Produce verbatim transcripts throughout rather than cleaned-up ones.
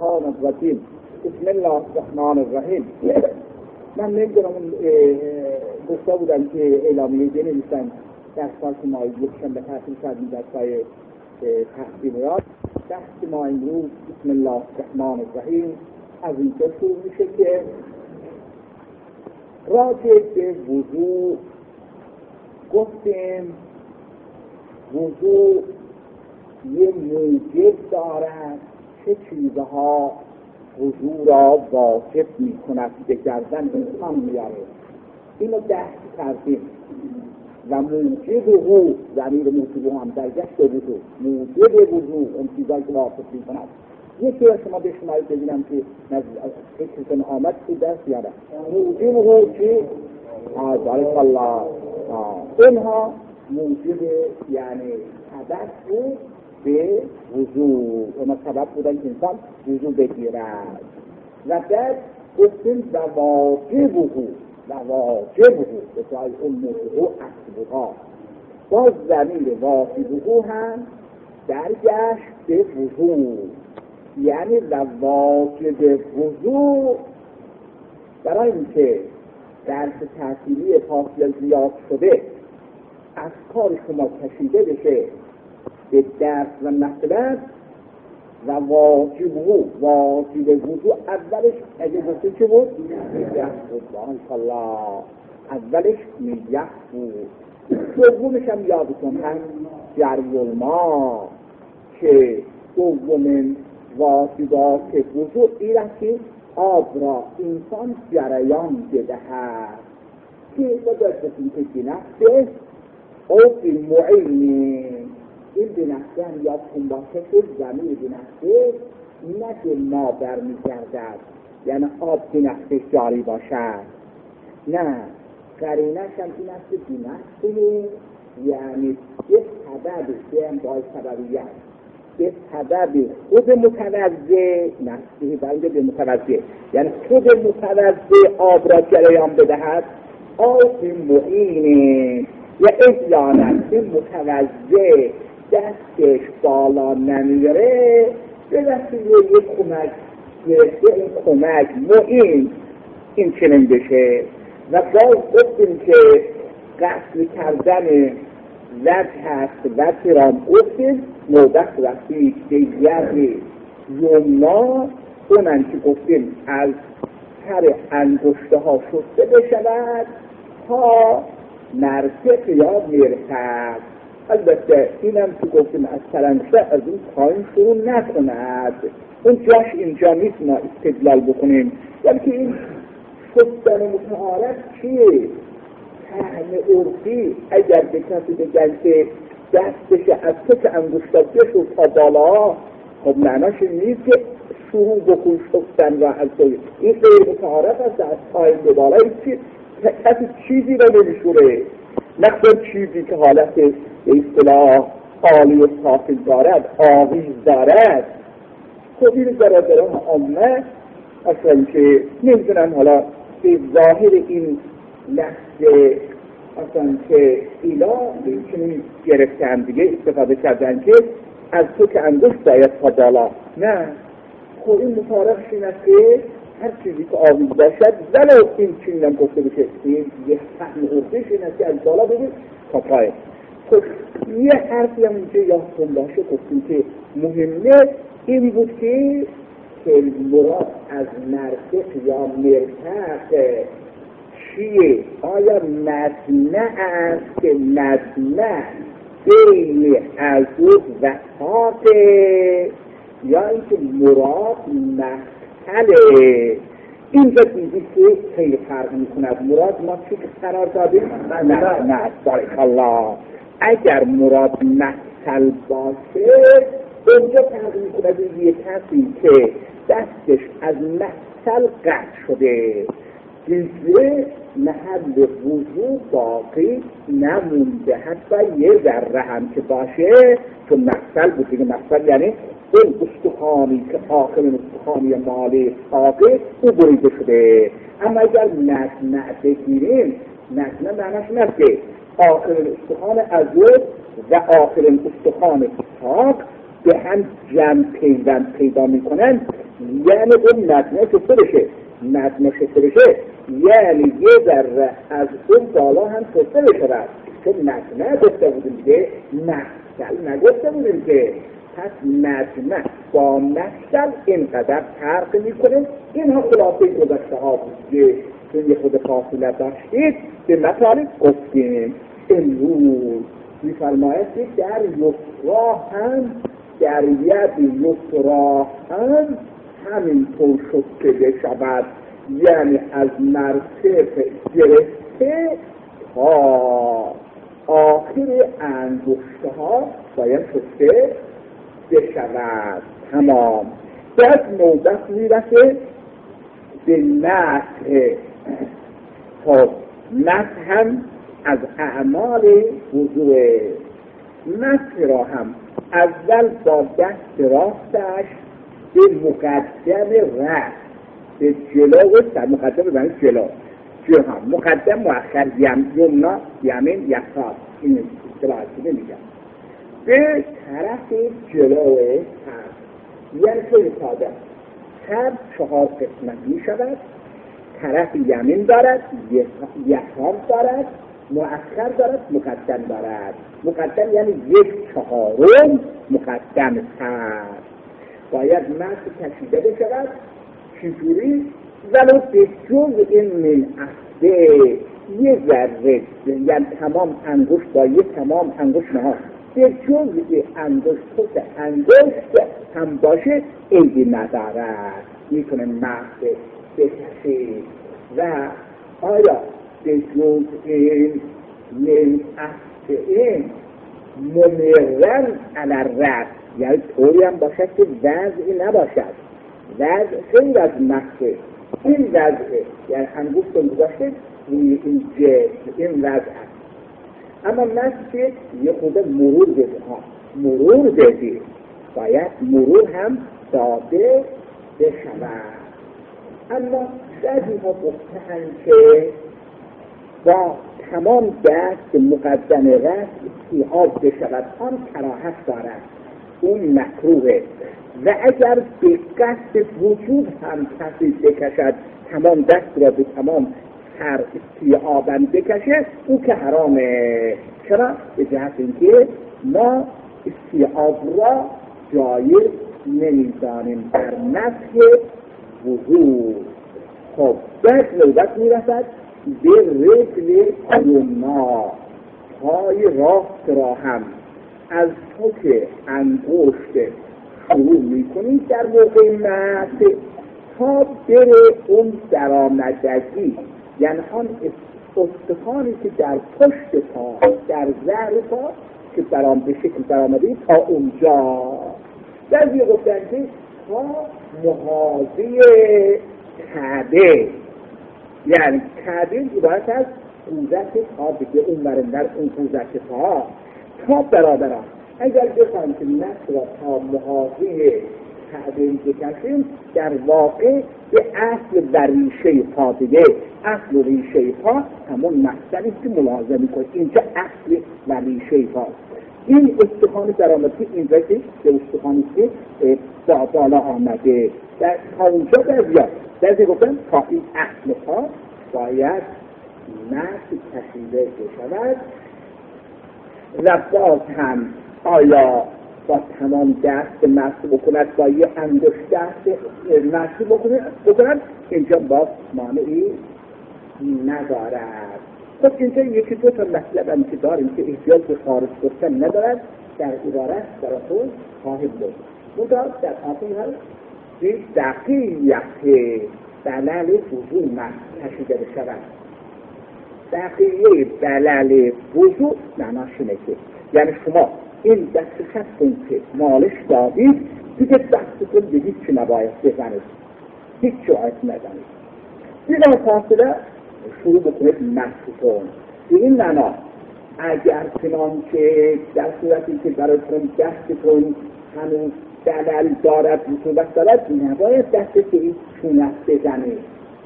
الشیطان الرجیم بسم الله الرحمن الرحیم. من نمیدونم اون گفته بودم که اعلامیه بنویسن در سال که ما یکشن به تحصیل کردیم در سای تحصیلات. بحث ما امروز بسم الله الرحمن الرحیم از اینجا شروع میشه که راجع به وضوء گفتیم وضوء یه موجب دارد، چه چیزها وضوء را واجب می کند به گردن انسان میاره. اینو بحث کردیم و موجب وضوء ضمیر موجب هم درگشت وضوء موجب وضوء اون چیزایی که واجب می کند. یکی از شما به شماری ببینم که فکرتون آمد که درس یاده موجب وضوء چی؟ بارک الله. اینها موجب یعنی سبب بود به وضوء، اونها سبب بودن که انسان وضوء بگیرد. و بعد گفتیم و واجب وضوء و واجب وضوء به جای اون موضوع اصبوها باز ضمیر واجب وضوء هم درگشت به وضوء، یعنی و واجب وضوء برای اینکه درس تحصیلی فاصله زیاد شده از کار شما کشیده بشه به درس و مطلب و واجب وضوء واجب وضوء اولش اگه گفته چه بود؟ میگه بود ماشاءالله اولش میگه بود. دومش هم یادتون هست جری الماء که دومین واجبات وضوء این است که آب را انسان جریان بدهد که باید بسیم که بنفسه او بمعینه. این بنفسه هم یاد کن باشه که زمین بنفسه نه که ما برمیگردد یعنی آب بنفسه جاری باشد، نه قرینش هم این است که بنفسه یعنی به سبب که هم باید سببیت به سبب خود متوضع نفسه بلده به متوضع یعنی خود متوضع آب را جریان بدهد آب معینه یا احیانا این متوضع دستش بالا نمیره به دست یک کمک گرفته این کمک معین این چنین بشه. و باز گفتیم که غسل کردن وجه هست وجه را گفتیم نوبت وقتی دیگر یمنا اونن که گفتیم از سر انگشته ها شسته بشود تا مرفق یا مرفق. البته اینم که گفتیم از سر انگشته از این پایین شروع نکند، اون جاش اینجا نیست ما استدلال بکنیم. یعنی که این شستن متعارف چیه؟ طعم عرفی اگر به کسی بگن که دستش از تک انگشتا بشو تا بالا خب معناش نیست که شروع بکن شستن را از توی این غیر متعارف است. از پایین به بالا کسی چیزی را نمیشوره نقصد چیزی که حالت به اصطلاح عالی و صافی دارد آویز دارد. خب این برادران عامه اصلا که نمیدونم حالا به ظاهر این لحظه اصلا که ایلا چنین گرفتن دیگه استفاده کردن که از تو که انگشت باید تا بالا، نه خب این متعارفش این است که هر چیزی که آویز باشد ولو این چنین هم گفته بشه این یه فهم عرفش این است که از بالا بگید تا پای. خب یه حرفی هم اینجا یادتون باشه گفتیم که مهمه این بود که مراد از مرفق یا مرفق چیه؟ آیا مدنه است که مدنه بین عضو و ساقه یا اینکه مراد محتله؟ اینجا دیدی که خیلی فرق میکند. مراد ما چی که قرار دادیم؟ نه نه بارک الله. اگر مراد محتل باشه اونجا فرق میکند یه کسی که دستش از محتل قطع شده دیگه محل وضوع باقی نمونده حتی یه ذره هم که باشه چون محتل بود دیگه. محتل یعنی اون استخوانی که آخر استخوانی مالی ساقه او بریده شده. اما اگر مصنع بگیریم مصنع معنیش نسته آخر استخوان عضو و آخر استخوان ساق به هم جمع پیوند پیدا میکنن یعنی اون متنه شسته بشه. متنه شسته بشه یعنی یه ذره از اون بالا هم شسته بشه. چون متنه گفته بودیم که مشتل نگفته بودیم که پس متنه با مشتل اینقدر فرق میکنه. اینها خلاصه گذشته ها بود که چون یه خود فاصله داشتید به مطالب گفتیم. امروز میفرماید که در یسرا هم در ید یسرا هم همینطور شسته بشود، یعنی از مرتفع گرفته تا آخر انگشته ها باید شسته بشود. تمام. بعد نوبت میرسه به مسح. خب مسح هم از اعمال وضوء. مسح را هم اول با دست راستش به مقدم رأس، به جلو و سر. مقدم بزنید جلو جلو هم مقدم مؤخر، یمنا یمین یسار، این اصطلاحاتی نمیگم. به طرف جلو سر، یعنی خیلی ساده. سر چهار قسمت می شود. طرف یمین دارد، یسار دارد، مؤخر دارد، مقدم دارد. مقدم یعنی یک چهارم مقدم سر. باید مسح کشیده بشود. چجوری؟ ولو به جز این من افده یه ذره، یعنی تمام انگشت با یه تمام انگشت نه، به جز انگشت خود انگشت هم باشه عیبی ندارد، میتونه مسح بکشید. و آیا به جز این من افده این ممرن علی الرأس، یعنی طوری هم باشد که وضعی نباشد. وضع خیلی از مسح این وضعه، یعنی انگشت رو گذاشته روی این جسم، این وضع است. اما مسح یه خود مرور بده ها، مرور بده، باید مرور هم داده بشود. اما بعضی ها گفتند که با تمام دست مقدم رأس سیاه بشود، آن کراهت دارد، اون مکروهه. و اگر به قصد وجود هم کسی بکشد تمام دست را به تمام سر استیعابن بکشه، او که حرامه. چرا؟ به جهت اینکه ما استیعاب را جایز نمیدانیم در مسح وضوء. خب بعد نوبت میرسد به رجل یمنا، پای راست را هم از تو که انگشت شروع میکنید در موقع مسح تا بره اون درآمدگی، یعنی آن استخوانی که در پشت پا، در ظهر پا که برام به شکل درآمده تا اونجا. بعضی گفتن که تا محاذی کعبه، یعنی کعبه عبارت از قوزک پا، دیگه اون ورندر اون قوزک پا تا برابران. اگر بخواهیم که مسح را تا محاذی کعبه بکشیم، در واقع به اصل و ریشه پا، دیگه اصل و ریشه پا همون مقصدی که ملاحظه میکنید. اینجا اصل و ریشه پا، این استخوان درآمدی اینجا که به استخوانی که با بالا آمده در تا اونجا در زیاد درزی گفتن تا این اصل پا باید مسح کشیده بشود. و باز هم آیا با تمام دست مسح بکند، با یه انگشت دست مسح بکند، اینجا باز مانعی ندارد. خب اینجا یکی دو تا مطلب هم که داریم که احتیاج به خارج گفتن ندارد، در عبارت در خود خواهد بود. منتها در آخر هم به دقیقیت دلل وضوء مسح کشیده بشود. دقیقه دلل وضوء معناش اینه که یعنی شما این دست خستون که مالش دادید دیگه دستتون به هیچی نباید بزنید، هیچ جایت نزنید، بلا فاصله شروع بکنید مسحتون. به این معنا اگر چنان که در صورتی که براتون دستتون هنوز دلل دارد، رطوبت دارد، نباید دست که این چونت بزنید.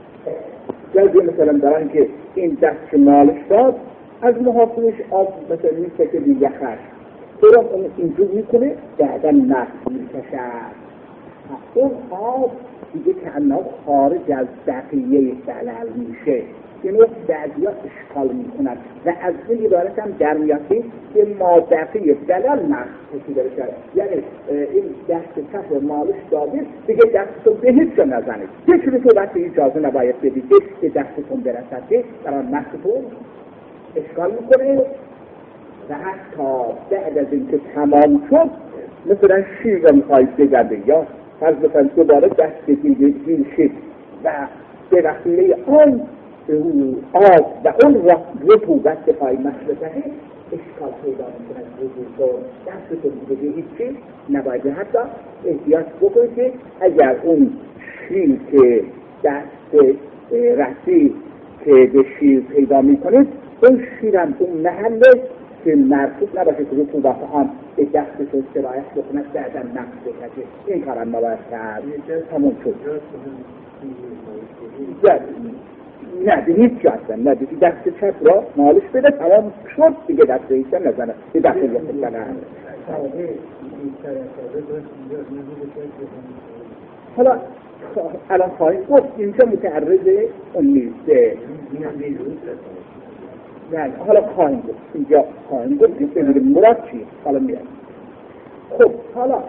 جایی مثلا دارن که این دست که مالش داد از محافظش آب مثلا میشه که دیگه خش برام اون اینجور میکنه بعدا مسح میکشد. اون آب دیگه کناب خارج از بقیه دلل میشه. یعنی بعضی ها اشکال میکنن و از این عبارت هم در میاتی که ما بقیه دلل نقص کشیده بشه. یعنی این دست کف رو مالش داده دیگه دستتون به هیچ جا نزنید. هیچ رو تو وقتی اجازه نباید بدید که دستتون برسد که برای نقصتون اشکال میکنه و حتی بعد از اینکه تمام شد مثلا شیر رو میخواید بگرده یا فرض مثلا دوباره دست گیر شد و به وقتی آن آب و اون رطوبت که پای مسلطه اشکال پیدا میکنه وجود و دستتون دیگه هیچی نباید. حتی احتیاط بکنید که اگر اون شیر که دست رسی که به شیر پیدا میکنید اون شیرم اون محله که مرکز نباشه که رطوبت آن به دستتون سرایت بکنه بعدا نقص بکشه. این کارم نباید کرد. تموم شد. نه به هیچ جا هستن نه دیگه دست چپ را مالش بده تمام شد دیگه دست ایشن نزنه به دست ایشن نزنه. حالا الان خواهیم گفت اینجا متعرض اون نیسته. نه حالا خواهیم گفت اینجا خواهیم گفت که ببینیم مراد چیه. حالا میاد خب حالا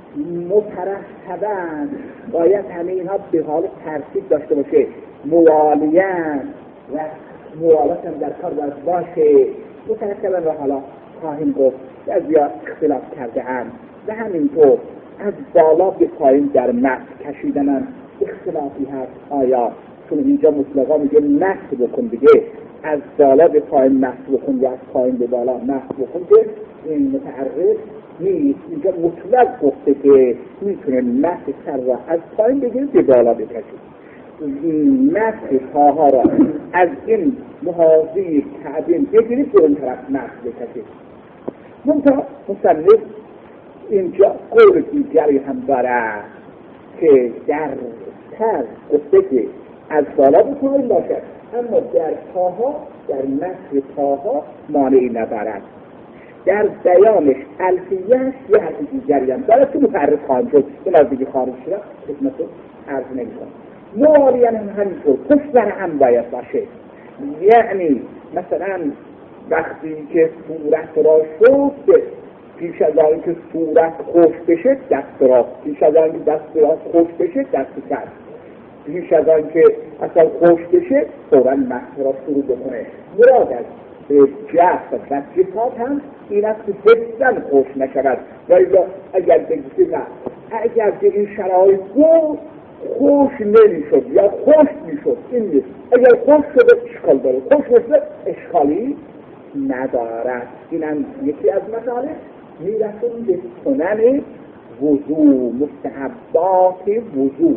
مترتباً باید همه اینها به حال ترتیب داشته باشه. موالیان و موالات هم در کار باید باشه. مترتباً را حالا خواهیم گفت از یا اختلاف کرده هم و همینطور از بالا به پایین در متن کشیدن هم اختلافی هست. آیا چون اینجا مطلقا میگه متن بکن دیگه از بالا به پایین متن بکن یا از پایین به بالا متن بکن که این متعرض نیست. اینجا مطلق گفته که میتونه متن سر را از پایین بگیرید به بالا بکشید. متن پاها را از این محاذی کعبین بگیرید به اون طرف متن بکشید. منتها مصنف اینجا قول دیگری هم داره که در تر گفته که از بالا به پایین باشد اما در پاها در متن پاها مانعی ندارد. در بیانش الفیهش یه حرف دیگری هم داره که متعرض خواهیم شد. این از دیگه خارج شده خدمتتون عرض نمی‌کنم. موالیان هم همینطور پشت هم باید باشه. یعنی مثلا وقتی که صورت را شد پیش از آن که صورت خوش بشه دست راست، پیش از آن که دست راست خوش بشه دست چپ، پیش از آن که اصلا خوش بشه فوراً متن را شروع بکنه. مراد از جسد و جساد هم این است که حسن خوش نشود. ولی اگر بگید نه اگر به این شرایط بود خوش نمیشد یا خوش میشد این نیست. اگر خوش شده اشکال داره، خوش شده اشکالی ندارد. این هم یکی از مسائل میرسون به سنن وضو، مستحبات وضو.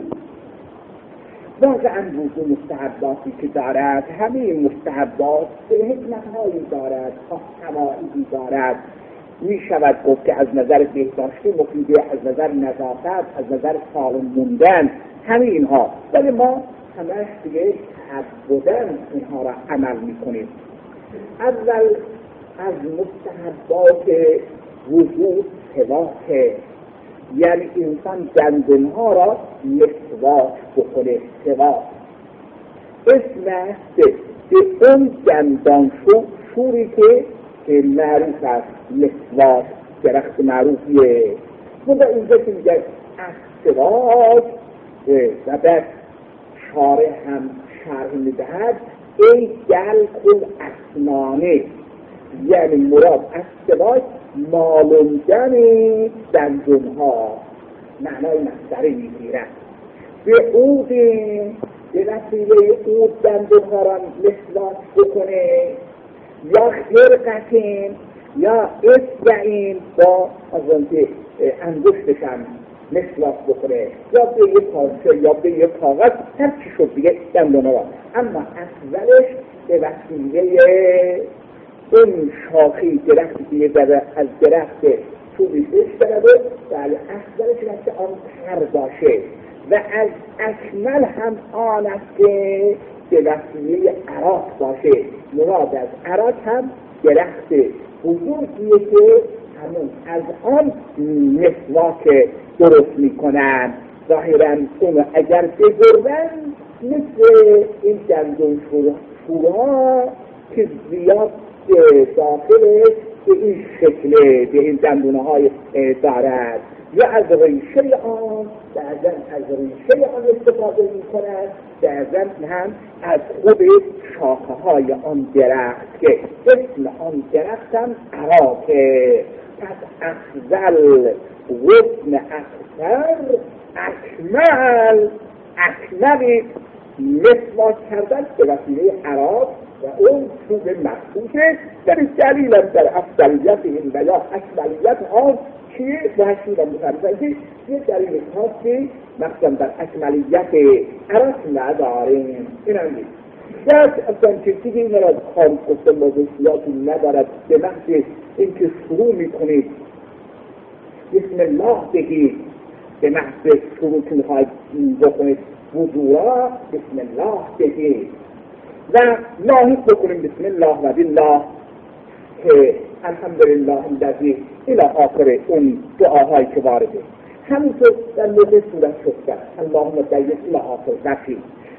واقعا وضو مستحباتی که دارد همه این مستحبات به حکمتهایی دارد، فوائدی دارد. می شود گفت که از نظر بهداشتی مفیده، از نظر نظافت، از نظر سالم موندن همه اینها. ولی ما همه دیگه تعبداً اینها را عمل میکنیم. اول از مستحبات وضو سواک، یعنی انسان دندانها را مسواک بکنه. سواک اسم است به اون دندان شو شوری که که معروف است. مسواک درخت معروفیه. منگاه اینجا که میگه سواک و بعد شارح هم شرح میدهد ای دل کل اسنانه، یعنی مراد از سواک مالوندن دندونها، معنای مصدری میگیرد. به عود به وسیله عود دندونها را مسواک بکنه یا خرقتین یا اصبعین با از اونکه انگشتشم مسواک بکنه یا به یک پارچه یا به یک کاغذ هر چی شد دیگه دندونه را. اما اولش به وسیله اون شاخی درختی که یه از درخت چوبی بشترده ولی اولش وقتی آن تر باشه و از اکمل هم آن است که به وسیله عراق باشه. مراد از عراق هم درخت بزرگیه که همون از آن مسواک درست میکنن ظاهراً اونو اگر بزرگن مثل این دندون شورها که زیاد داخلش به این شکل به این دندونه های دارد یا از ریشه آن بعضا از ریشه آن استفاده می کند بعضا هم از خود شاخه های آن درخت که اسم آن درخت هم عراقه. پس افضل وزن اکثر اکمل اکملی مسواک کردن به وسیله عراق و اون چوب مخصوصه در دلیل در افضلیت این و یا اکملیت آن چیه وحشی و مترزنگی یه دلیل خاصی مخصوصا در اکملیت عراق نداریم. این هم دید شاید اصلا چیزی این را خالص گفته موضوعیاتی ندارد به محض اینکه شروع میکنید بسم الله بگید به محض شروع که میخواید بکنید وضوعا بسم الله بگید و لاحظ بکنیم بسم الله و بالله که الحمدلله الذی الی آخر اون دعاهایی که وارده همینطور در موقع صورت شستن اللهم دیس الی آخر وقتی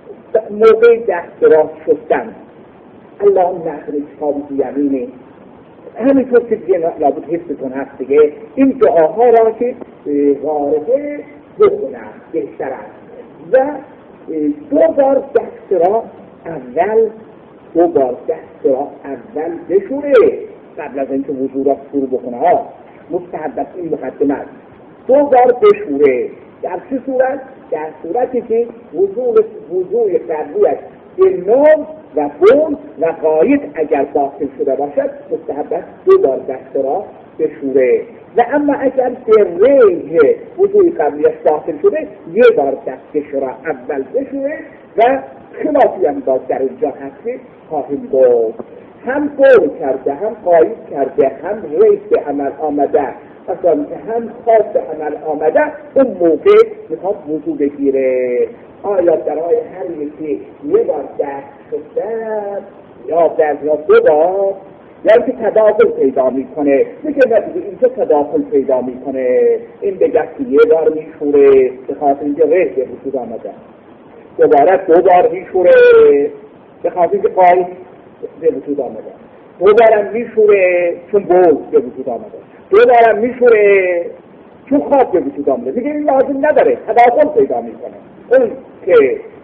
موقع دست دراز شستن اللهم نخرج کتابی یمینه همینطور که دیگه لابد حفظتون هست دیگه این دعاها را که وارده بخونن بهتر است و دو بار دست را اول دو بار دست را اول بشوره قبل از اینکه وضو را شروع بکنه ها مستحب این مقدمه است دو بار بشوره. در چه صورت؟ در صورتی که وضوء وضوء قبلیش به نوم و بول و غایط اگر داخل شده باشد مستحب است دو بار دست را بشوره و اما اگر به ریه وضوء قبلیش داخل شده یه بار دستش را اول بشوره و خلافی هم باز در اینجا هستی خواهیم گفت هم بول کرده هم غایط کرده هم ریه به عمل آمده اصلا هم خاص به عمل آمده اون موقع میخواد وضو بگیره. آیا برای هر یکی یه بار دست شدن یا در یا دو بار یا که تداخل پیدا میکنه میگه نتیجه اینجا تداخل پیدا میکنه این به دستی یه بار میشوره به خاطر اینکه ریه به وجود آمده دوباره دو بار میشوره به خاطر اینکه قایط به وجود آمده دوباره میشوره چون بول به وجود آمده دوباره میشوره چون خواب به وجود آمده میگه این لازم نداره تداخل پیدا میکنه اون که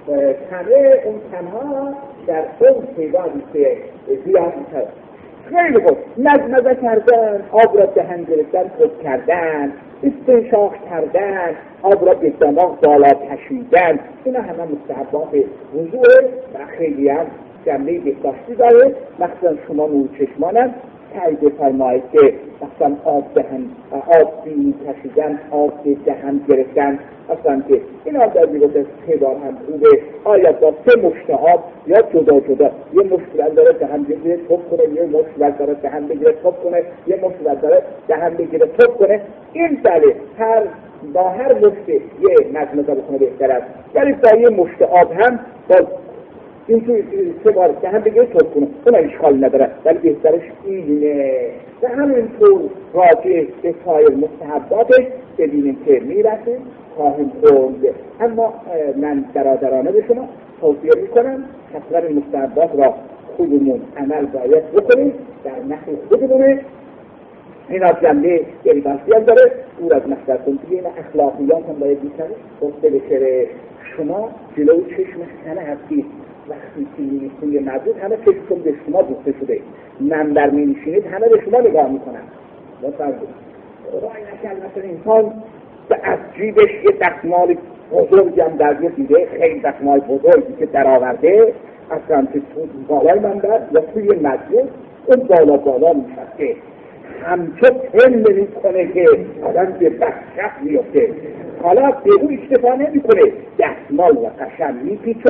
تنه اون تنها در اون پیدایی که زیاد میشه خیلی خوب نزمزه کردن آب را دهن گرفتن خود کردن استنشاق کردن آب را به دماغ بالا کشیدن اینا همه مستحبات وضوء و خیلی هم جنبه بهداشتی داره. مخصوصا شما نور چشمانم تایید بفرمایید که مثلا آب دهن آب بینی کشیدن آب دهن گرفتن اصلا که این آب در بیرون سه بار هم خوبه آیا با سه مشت آب یا جدا جدا یه مشت داره دهن بگیره توب کنه یه مشت داره دهن بگیره توب کنه یه مشت داره دهن بگیره توب کنه این بله هر با هر مشت یه مزمزه بکنه بهتر است ولی با یه مشت آب هم با این توی سه بار که هم بگیره توب کنه اون اشکال نداره ولی بهترش اینه و همینطور راجع به سایر مستحباتش ببینیم که میرسه خواهیم خوند. اما من برادرانه به شما توصیه میکنم حتما این مستحبات را خودمون عمل باید بکنیم در نحو خودمونه این از جنبه بهداشتی هم داره دور از مصرف کنید این اخلاقیات هم باید میکنه گفته بشه شما جلو چشم همه هستید وقتی که می‌نشینید مردود همه چشمتون به شما دوخته شده منبر می‌نشینید همه به شما نگاه میکنن متوجه رای نکرد مثلا انسان از جیبش یه دستمال بزرگی هم در دیده خیلی دستمال بزرگی که در آورده اصلا که تو بالای منبر یا توی مجلس اون بالا بالا میشسته همچه تل نمی‌کنه که آدم به بخشت میفته حالا به اون اکتفا نمی‌کنه دستمال و قشن میپیچه.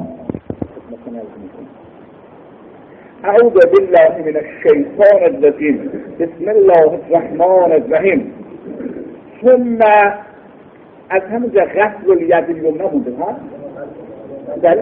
اعوذ بالله من الشیطان الرجیم بسم الله الرحمن الرحیم. ثم از همونجا غسل الید الیمنی بوده ها بله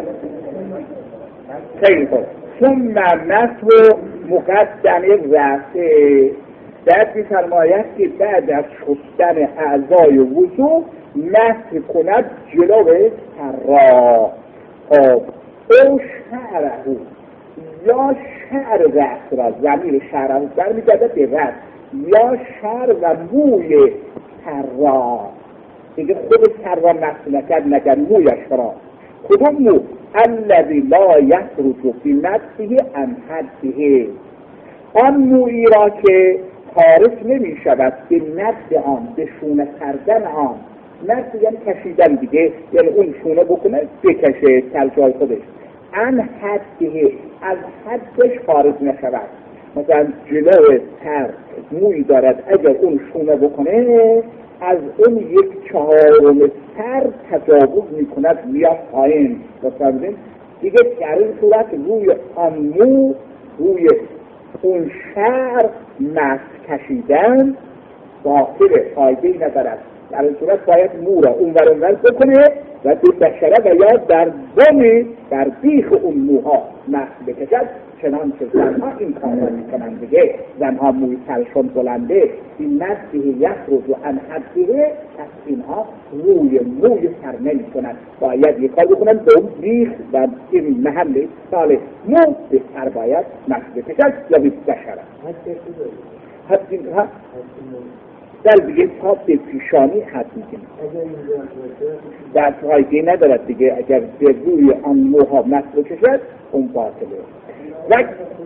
خیلی خوب. ثم مسح مقدم الرأس بعد می‌فرماید که بعد از شستن اعضای وضو مسح کند جلو سر را او شعره یا شعر رأس را، ضمیر شعره برمیگرده به رأس، یا شعر و موی سر را، دیگه خود سر را مسح نکرد نکرد مویش را. کدوم مو؟ الذی لا یخرج فی نفسه عن حده، آن مویی را که خارج نمی شود به ند آن، به شونه کردن آن. ند یعنی کشیدن دیگه، یعنی اون شونه بکنه بکشه سر جای خودش. عن حده، از حدش خارج نشود. مثلا جلو سر مویی دارد، اگر اون شونه بکنه از اون یک چهارم سر تجاوز میکند میاد پایین. بفرمایید دیگه در این صورت روی آن مو، روی اون شعر مسح کشیدن باطله، فایده‌ای ندارد. در این صورت باید مو را اون ور اونور بکنه و به بشره و یا در بومی در بیخ اون موها مسح بکشد. چنانچه زنها این کار را میکنند دیگه. زنها موی سرشون بلنده، این نزده یخرج و عن حده، پس اینها روی موی سر نمیکنند، باید یک کار بکنند به اون بیخ و این محل سال مو به سر باید مسح بکشد یا به بشره. حتی ها در دیگه تا به پیشانی حد میکنیم در فایده ندارد دیگه. اگر به روی آن موها مسح بکشد اون باطله. و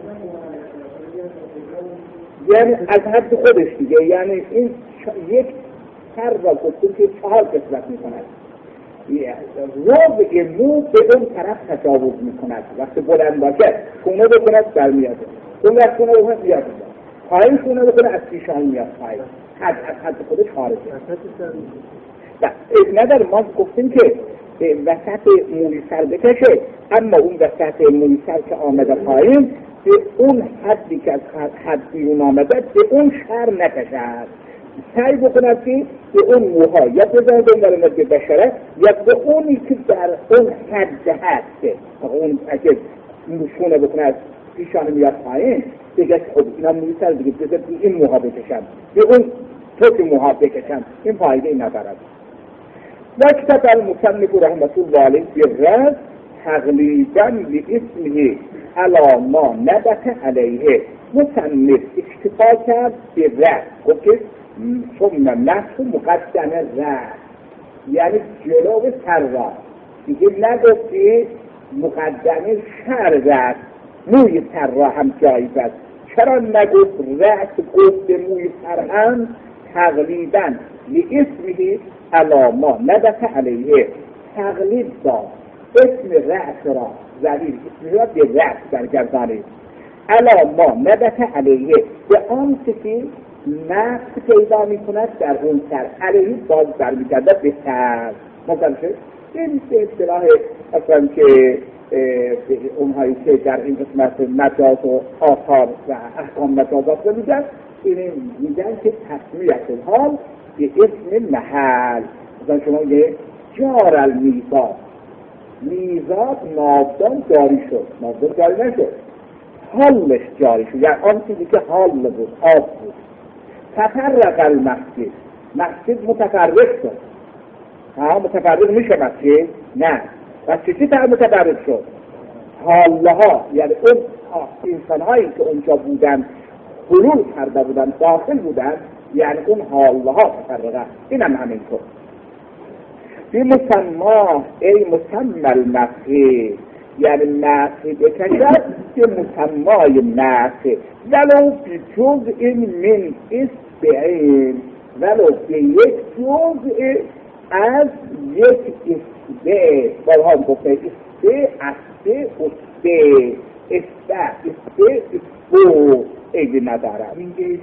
یعنی از حد خودش دیگه، یعنی این یک سر را گفتیم که چهار قسمت میکند. ربع مو به اون طرف تجاوز میکند، وقتی بلند باشه خونه بکند برمیاد، اون وقت خونه بکند بیاد پایین، خونه بکنه از پیشانی میاد پایین، حد از حد خودش خارجه. نداره ما گفتیم که وسط موی سر بکشه، اما اون وسط موی سر که آمده پایین به اون حدی که از حد بیرون آمده به اون شر نکشد. سعی بکند که به اون موها یا بزنه دنبال به بشره یا به اونی که در اون حد هسته. اون اگه موشونه بکند پیشانه میاد پایین دیگه خب اینا موی سر دیگه بزنه این موها بکشم به اون توی موها بکشم، این فایده ای ندارد. وکتب المصنف رحمت الله علیه بالرأس تقلیداً لاسمه علی ما نبت علیه. مصنف اکتفا کرد به رأس، گفت که ثم مسح مقدم رأس، یعنی جلو سر را، دیگه نگفت که مقدم شعر رأس، موی سر را هم جایز است. چرا نگفت رأس، گفت موی سر هم؟ تقلیداً لاسمه علی ما نبت علیه، تقلید داد اسم رأس را، ضمیر اسم را به رأس برگردانید، علی ما نبت علیه، به آن که نقص پیدا می کند در اون سر، علیه باز برمیگرده به سر. مثلا این اصطلاح اصلا که اونهایی که در این قسمت مجاز و آثار و احکام مجازات رو میگن، این میگن که تسمیت الحال به اسم محل. مثلا شما یه جار المیزاد، میزاد ناودان جاری شد، ناودان جاری نشد، حالش جاری شد، یعنی آن چیزی که حال بود، آب بود. تفرق المسجد، مسجد متفرق شد. ها متفرق میشه مسجد؟ نه. و چیزی تر متفرق شد؟ حالها، یعنی اون انسانهایی که اونجا بودن حلول کرده بودن، داخل بودن، یعنی اون حالها تفرقه. این هم همینطور. بی مسماه ای مسمى المسح، یعنی مسح بکشد که مسمای مسح، ولو بی جزء من اصبعین، ولو به یک جزء از یک اصبع. بارها هم گفته اصبع، اصبع، اصبع، اصبع، اصبع، اصبع ایدی ندارم.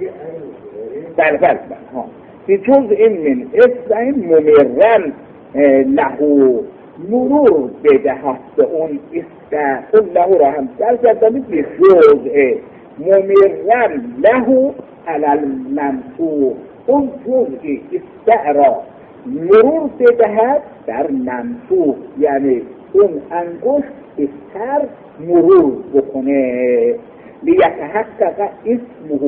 بله بله ها. بی جزء من اصبعین ممرن لهو، مرور بدهد به اون اصبع، اون لهو را هم در زدنید به جزء ممرن لهو علال منصور، اون جزء اصبع را مرور بدهد در منصور، یعنی اون انگشت به سر مرور بکنه. لیتحقق اسمه،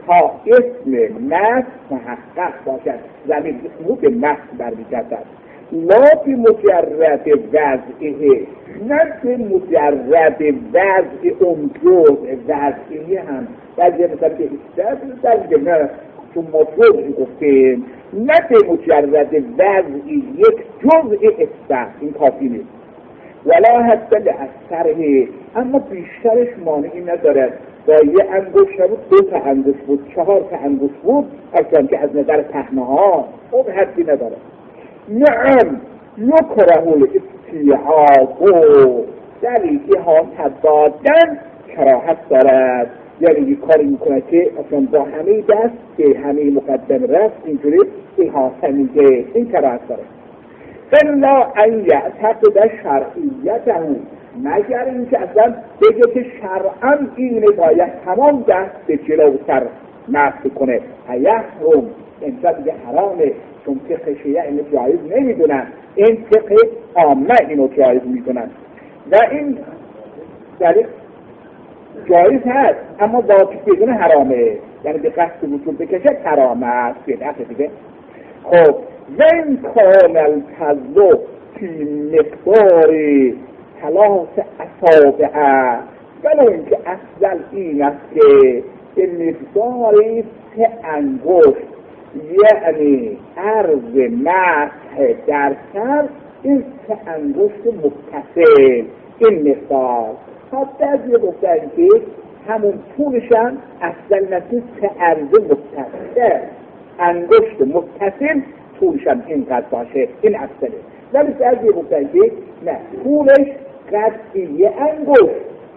تا اسم مس محقق باشد. زمین اسمو به مس برمیگردد. لا به مجرد وضعه، نه به مجرد وضع اون جزء وضعی هم بعضی مثلا به استاد بعضی نه، چون ما جزئی گفتیم، نه به مجرد وضعی یک جزء استاد این کافی نیست. ولا حتی لأثره، اما بیشترش مانعی ندارد. با یه انگشت بود، دو تا انگشت بود، چهار تا انگشت بود، اصلا که از نظر پهنه ها اون حدی نداره. نعم یکره الاستیعاب، دلیلی ها تضادن کراهت دارد. یعنی یه کاری میکنه که اصلا با همه دست که همه مقدم رفت اینجوری احاطه میده، این کراهت داره. الا ان یعتقد شرعیته، مگر اینکه اصلا بگه که شرعا اینه باید تمام دست به جلوتر مست کنه. هیحرم، اینجا دیگه حرامه، چون فقه شیعه اینو جایز نمیدونن، این فقه عامه اینو جایز میدونن و این دلیل جایز هست، اما واقعی بدون حرامه، یعنی به قصد وجود بکشه حرامه است. به دیگه خب و این کان التضو فی مقداری ثلاث اصابع، ولو اینکه اصل این است که به مقداری سه انگشت، یعنی عرض مسح در سر این سه انگشت متصل، این مقدار حتی از یه گفتن که همون طولشن اصلا نسید سه عرض متصل، انگشت متصل طولشن اینقدر باشه، این اصله. ولی از یه گفتن که نه، طولش قدری یه انگشت،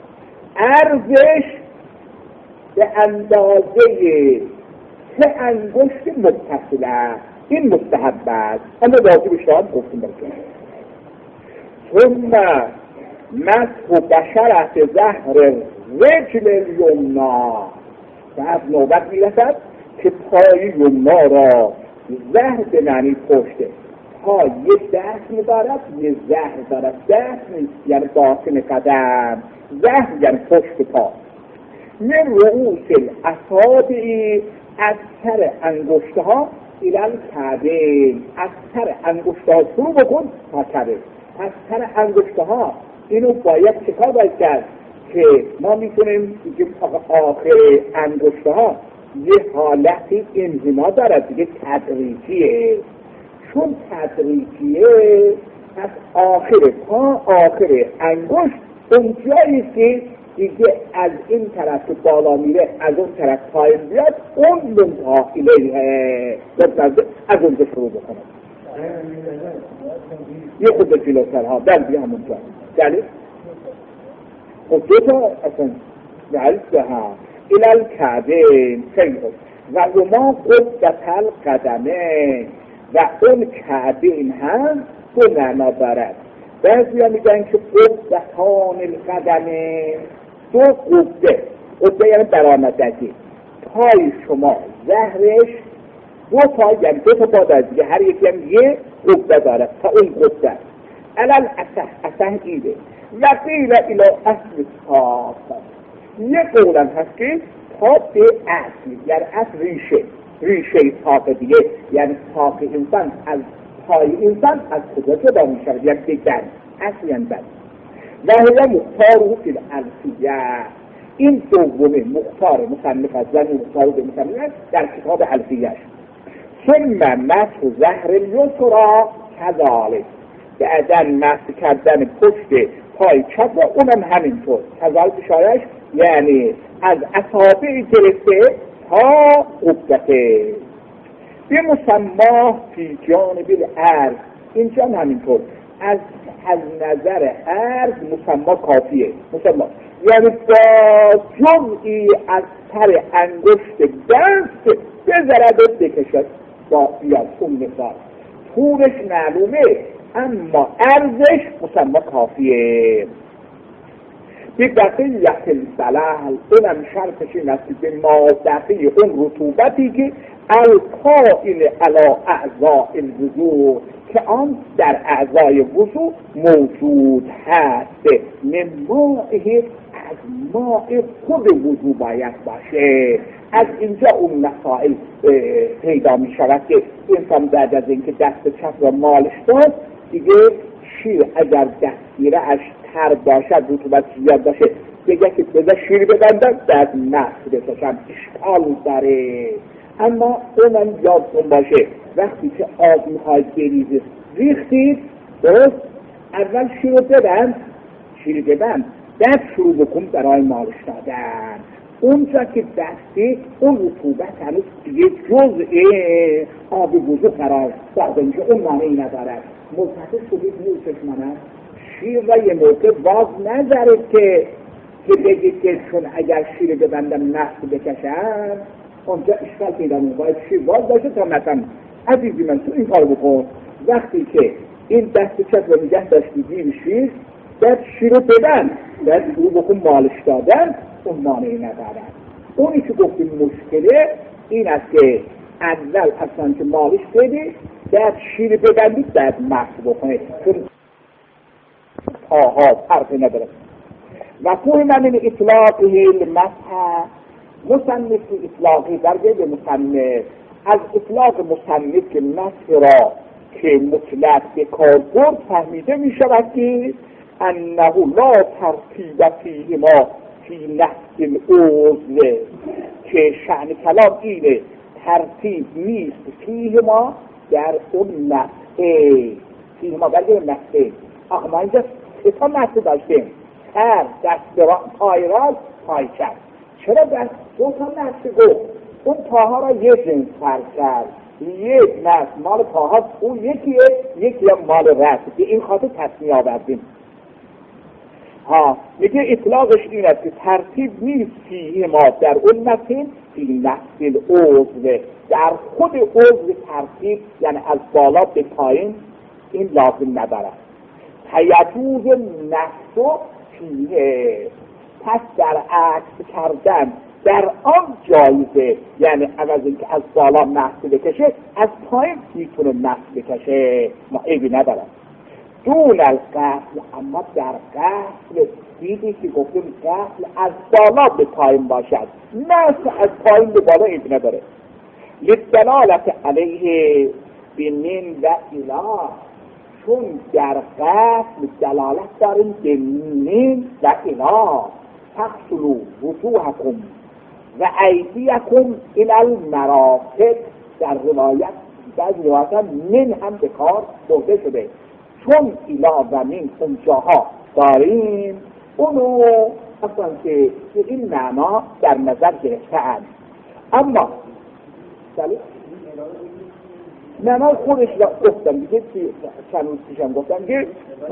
عرضش به اندازه سه انگشت متصله، این مستحب است. اما واجب شاید گفتیم برکن. ثم مسح بشرت ظهر رجل الیمنا، و از نوبت میرسد که پای یمنا را زهر به معنی پشته. پای یک دست میدارد، یک زهر دارد. دست نیست یعنی باطن قدم، زهر یعنی پشت پا. من رؤوس الاصابع، از سر انگشتها الان کعبین، از سر انگشتها شروع بکن تا کعبین. از سر انگشتها اینو باید چکار باید کرد که ما میتونیم دیگه آخر انگشتها یه حالتی انحنا دارد دیگه، تدریجیه. چون تدریجیه از آخر پا آخر انگشت اون جایی که دیگه از این طرف که بالا میره از اون طرف پایین بیاد، اون منتها الیه از اونجا شروع بکنه. یه خود جلوترها بلدی همونجا دلیل خود دو تا اصلا دلیل ها الال کعبین خیلی خوب و اوما قدت القدمه، و اون کعبین هم دو معنا دارد. بعضی ها میگن که قدتان القدمه، دو قده، قده یعنی برآمدگی، پای شما زهرش دو تا یعنی دو تا پا دارد دیگه، هر یکی هم یه قده دارد تا اون قده. علال اصح اصح ایده و قیل الى اصل ساق، یه قولم هست که تا به اصل یعنی اصل ریشه، ریشه ساق دیگه، یعنی ساق انسان از پای انسان از کجا جدا می شود، یعنی دیگر اصل یعنی بند و هیه مختار و فیل الفیه. این دومه مختار مصنف از زن مختار به مصنف در کتاب الفیهش. ثم مسح ظهر الیسری کذالک، بعدن مسح کردن پشت پای چپ و اونم همینطور کذالک شایش، یعنی از اصابع گرفته تا قبضته. به مسما فی جانب الارض، اینجا همینطور از از نظر عرض مسما کافیه. مسما یعنی با جمعی از سر انگشت دست بذرد و بکشد با بیاد اون مثال. طولش معلومه اما عرضش مسما کافیه. به بقیت البلل، اونم شرطش این است که ما بقیه اون رطوبتی که القائل علی اعضاء الوضوء، که آن در اعضای وضوء موجود هست، من مائه، از ماء خود وضوء باید باشه. از اینجا اون مسائل پیدا می شود که انسان بعد از اینکه دست چپ را مالش داد دیگه شیر اگر دستگیره اش تر باشد رطوبت زیاد باشه بگه که بذار شیر ببندم بعد مغز بکشم اشکال داره. اما اونم یادتون باشه وقتی که آب میخواید بریزید ریختید درست اول شیر رو ببند شیر ببند بعد شروع بکن برای مالش دادن. اونجا که دستی اون رطوبت هنوز دیگه جزء آب وضو قرار داده میشه اون معنی ندارد. ملتفت شدید نیستش منم شیر را یه موقع باز نذارید که که بگید که چون اگر شیر ببندم نفس بکشم اونجا اشکال پیدا میشه. باید شیر باز باشه تا مثلا عزیزی من تو این کار بکن وقتی که این دست چپ رو نگه داشتی دیر شیر بعد شیر رو ببند بعد شروع بکن مالش دادن اون مانعی ندارد. اونی که گفتیم مشکله این است که اول اصلا که مالش بدی بعد شیر ببندید بعد مغز بکنید چون پاها فرقی نداره. و فهم من اطلاقه المسح مصنف اطلاقی در بید مصنف از اطلاق مصنف که مسح را که مطلق به کار برد فهمیده می شود که انه لا ترتیب فیه ما فی نفس العضو که شأن کلام اینه ترتیب نیست فیه ما در اون مسح فیه ما برگه مسح. آخه ما اینجا ستا مسح داشتیم سر دست را پای راست پای چپ چرا دست دو تا مسح گفت اون پاها را یک جنس فرق کرد یک مسح مال پاها اون یکیه یکی مال رست به این خاطر تصمیه آوردیم. ها میگه اطلاقش این است که ترتیب نیست فیه ما در اون مسح فی نفس العضو در خود عضو ترتیب یعنی از بالا به پایین این لازم ندارد. تیجوز نفس فیه پس در عکس کردن در آن جایزه یعنی عوض اینکه از بالا مسح بکشه از پایین میتونه مسح بکشه ما عیبی ندارد. دون القفل اما در قفل دیدی که گفتیم قفل از بالا به پایین باشد مسح از پایین به بالا عیبی نداره. لدلالت علیه بمن و اله چون در قفل دلالت داریم به من و اله تغسلوا وجوهکم و ایدیکم الی المرافق در روایت بعضی روایت من هم به کار برده شده چون اله و من اونجاها داریم اونو اصلا که این معنا در نظر گرفته اند. اما معنا خودش را گفتم دیگه چند روز پیشم گفتم که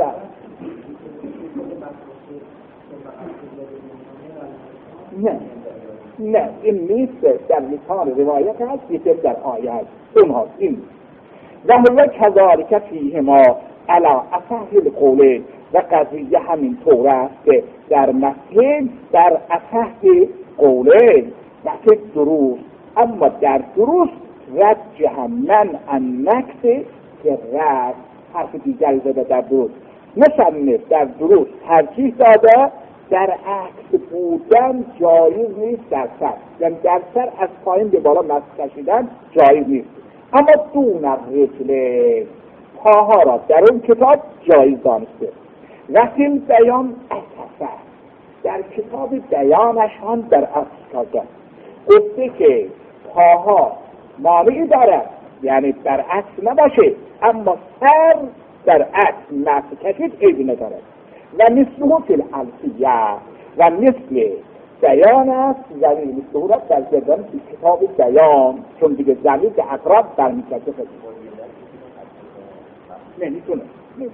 نه نه این نیست در لسان روایت هست یکی در آیه هست اونها این و هو کذالک فیه ما علا اصح القول و قضیه همین طور است که در مسح در اصح قوله و که درست اما در درست رجح من النکس که رد حرف دیگری زده در درست مصنف در درست ترجیح داده در عکس بودن جایز نیست در سر یعنی در سر از پایین به بالا مسح کشیدن جایز نیست اما دون الرجل پاها را در اون کتاب جایز دانسته. وقتی بیان اصفه در کتاب بیانش هم در اصل کرده گفته که پاها مانعی دارد یعنی در عکس نباشه اما سر در عکس مسح کشید عیبی ندارد. و مثله فی الالفیه و مثل بیان است زمین مثله را در جردن کتاب بیان چون دیگه زمین به اقراب برمیکرده خیلی نمیتونه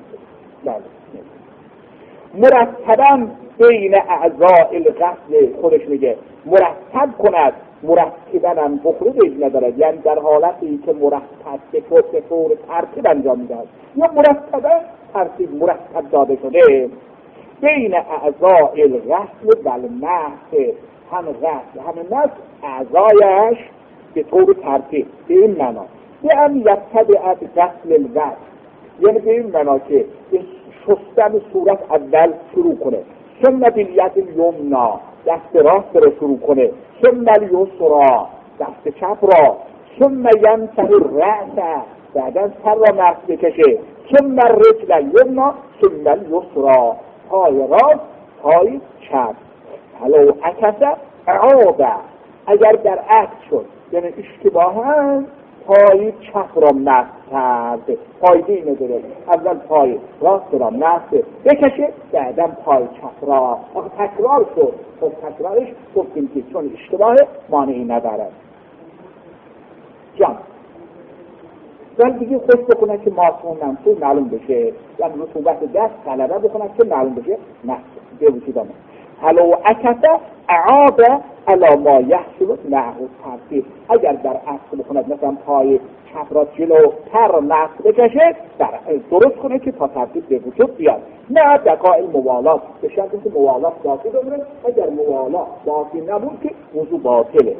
مرتبا بین اعضاء الغسل خودش میگه مرتب کند مرتبا هم بخوری بیش ندارد یعنی در حالتی که مرتب به طور ترتیب انجام میدهد یا مرتبا ترتیب مرتب داده شده بین اعضاء الغسل و المسح هم غسل هم مسح اعضایش به طور ترتیب به این معنا به هم یبتدع غسل الوجه یعنی به این معنا که شستن صورت اول شروع کنه ثم بالید الیمنا دست راست رو شروع کنه، ثم الیسری دست چپ را، ثم یمسح الرأس بعدا سر را مسح بکشه، ثم الرجل الیمنی ثم الیسری پای راست پای چپ. حالا عکس اعاد اگر در عکس شد یعنی اشتباه هم پای چپ را مسح کرد، فایده اینه داره اول پای راست را مسح بکشه بعدا پای چپ را. آخه تکرار شد، خب تکرارش گفتیم که چون اشتباه مانعی ندارد. جان ولی دیگه خوش بکنه که ماسون منصور معلوم بشه، یعنی رطوبت دست غلبه بکنه که معلوم بشه نه به وجود آمد. حالا عکس اعاد علی ما یحصل معه الترتیب اگر در اصل بخوند مثلا پای چپ را جلوتر مسح بکشه درست کنه که تا ترتیب به وجود بیاد، نه دقایق موالات به شرط اینکه موالات باقی بمونه. اگر موالات باقی نمون که وضو باطله.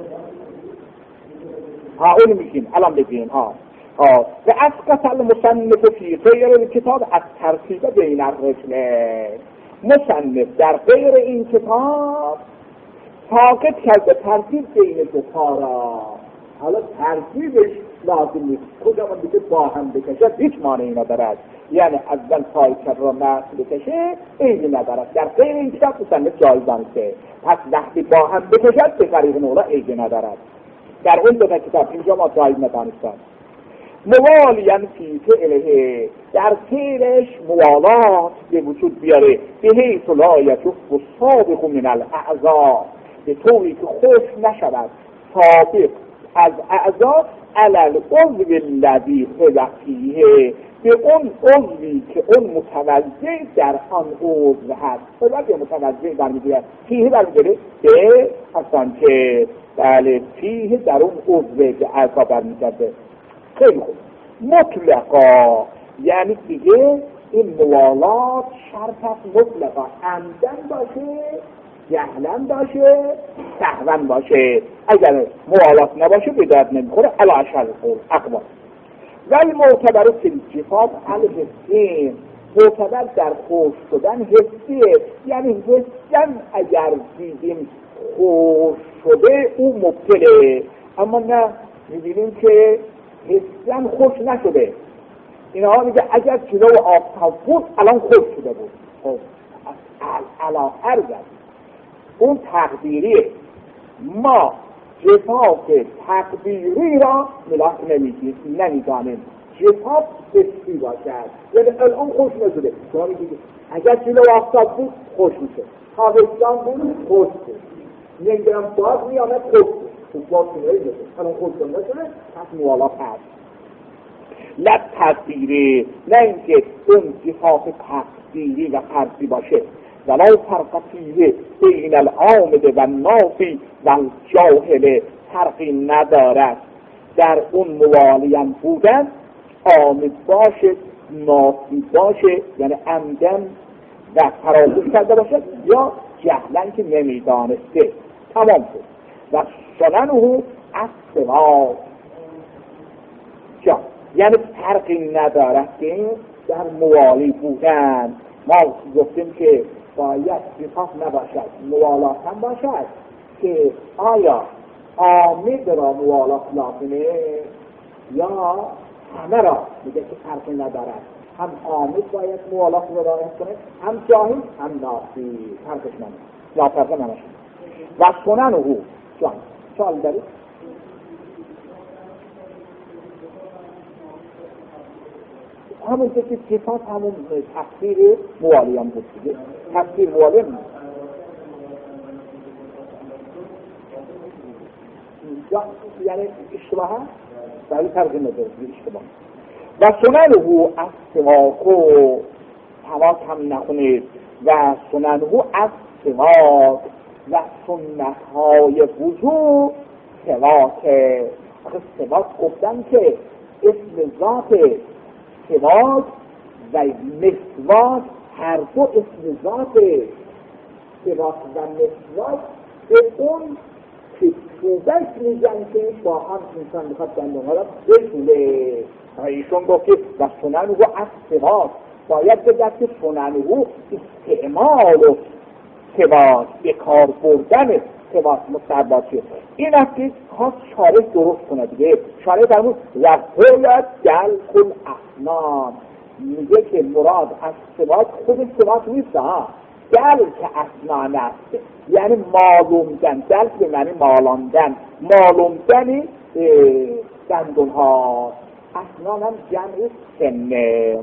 ها اون میگیم الان بگیم ها و اسقط المصنف فی غیر کتاب از ترتیب بین الرجلین. مصنف در غیر این کتاب ساقط کرده ترتیب بین دو پا را. حالا ترتیبش لازم نیست، کجا من دیگه با هم بکشه هیچ مانعی ندارد، یعنی اول پای چپ را مسح بکشه عیبی ندارد. در غیر این کتاب مصنف جایز دانسته، پس وقتی با هم بکشد به طریق نولا عیبی ندارد. در اون دو کتاب اینجا ما جایز ندانستم. موالیا فی فعله در فعلش موالات به وجود بیاره، به حیث لا یجف السابق من الاعضاء به طوری که خوش نشود سابق از اعضا علی العضو الذی هو فیه به اون عضوی که اون متوضع در آن عضو هست. خب متوضع برمیگرد فیه برمیگرده به اصلا که بله فیه در اون عضو که اعضا برمیگرده. خیلی خوب. مطلقا یعنی دیگه این موالات شرط است مطلقا عمدن باشه، جهلن باشه، سهون باشه. اگر موالات نباشه به درد نمیخوره. علی اشهر القول اقوال. ولی معتبر فی الجفاف الحسی معتبر در خوش شدن حسیه، یعنی حسن اگر دیدیم خوش شده او مبتله، اما نه میبینیم که حسن خوش نشده. اینها میگه اگر جلو آفتاب بود الان خوش شده بود. خب علا ارزد اون تقدیریه، ما جفاف تقدیری را ملاک نمیدیم نمیدانیم. جفاف حسی باشد یعنی الان خوش نشده. شما میگید اگر جلو آفتاب بود خوش میشه، تابستان بود خوش بود، نمیدونم باز میامد خوش بود. خوب باز نمیده الان خوش نشده. پس موالات هست لب تقدیری، نه اینکه اون جفاف تقدیری و فرضی باشه. ولا فرق فیه بین العامد و النافی و الجاهل، فرقی ندارد در اون موالیم بودن عامد باشه نافی باشه یعنی عمدن و فراموش کرده باشه یا جهلن که نمیدانسته. تمام شد. و سننه السواک جا یعنی فرقی ندارد که در موالی بودن ما گفتیم که باید جفاف نباشد، موالات هم باشد که آیا عامد را موالات لازمه یا همه را. میگه که فرقی ندارد، هم عامد باید موالات را رعایت کنه، هم جاهل هم نافی، فرقش نمید لا فرق نمید. و سنن او جان سوال دارید؟ همون که جفاف همون تفسیر موالی هم بود دیگه. تفسیر موالی هم یعنی اشتباه هم ولی فرقی نداره اشتباه. و سنن او از سواکو سواک هم نخونید. و سنن او از سواک و سنت های وضو سواک. آخه سواک گفتن که اسم ذات سواک و مسواک هر دو اسم ذات سواک و مسواک به اون که چوبش میگن که با هم انسان بخواد دندانها را بشونه. ایشون گفت که و سنن او از سواک باید بگرد که سنن او استعمال و سواک، به کار بردن سواک مستحبات شد. این است که خواست شارع درست کنه دیگه. شارع فرمود وقت دل کل اسنان، میگه که مراد از سواک خود سواک نیست ها، دل که اسنان است، یعنی مالومدن، دل به معنی مالاندن، مالومدن دندون ها. اسنان هم جمع سنه.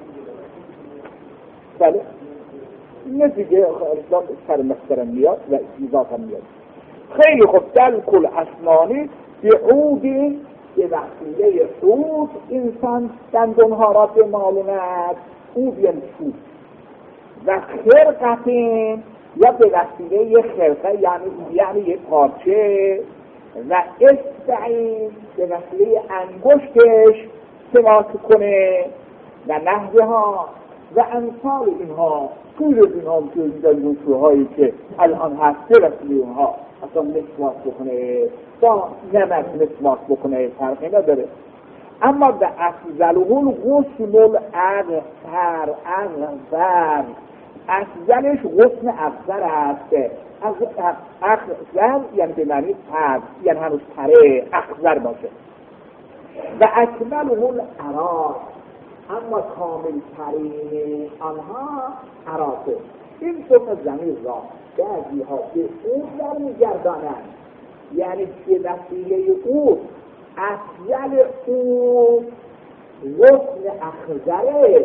بله این دیگه اسلام سر مسترم میاد و ایزات هم میاد. خیلی خوب. دل کل اسنانی به عود، به وسیله عود انسان دندون ها را به مالوند. عود یعنی چوب. و خرقتین یا به وسیله یه خرقه یعنی یعنی یک پارچه. و اصبعین به وسیله انگشتش سواک کنه و نحوه ها و امثال اینها. غیر از اینها که این هایی که الان هست به وسیله اینها اصلا مسواک بکنه با نمک مسواک بکنه فرقی نداره. اما به افضلهون غسل الاغفر، اغفر افضلش غسل افضل است. اغفر یعنی به معنی فرد، یعنی هنوز تره اخضر باشه. و اکملهون عراق، اما کامل ترین آنها عراقه. این صفت زمین را بعضی ها به اون در میگردانند، یعنی به وسیله او افضل او غسل اخضره،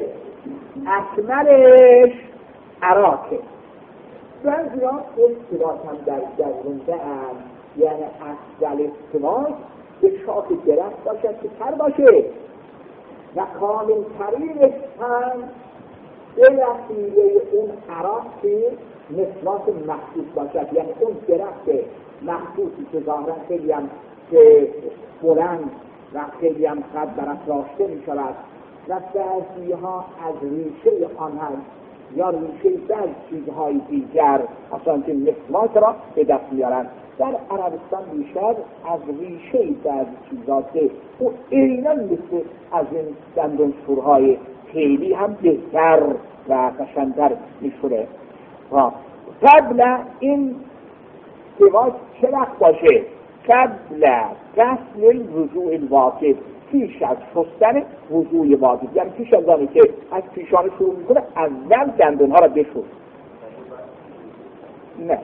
اکملش عراقه. بعضی ها اصطلاح هم در جزونده هم، یعنی افضل اصطلاح به شاخ درخت باشد که تر باشه و کامل ترینش هم به وسیله اون عراق که مسواک مخصوص باشد، یعنی اون درخت مخصوصی که ظاهرا خیلی هم که بلند و خیلی هم قد برافراشته می شود و بعضی ها از ریشه آن هم یا ریشه بعض چیزهای دیگر اصلا که مسواک را به دست میارند. در عربستان بیشتر از ریشه بعض چیزات که او اینا مثل از این دندون شورهای خیلی هم بهتر و قشنگتر میشوره. قبل این سواک چه وقت باشه؟ قبل غسل الوضوء الواجب، پیش از شستن وضوء واجب، یعنی پیش از آنی که از پیشانه شروع میکنه اول دندون ها را بشور. نه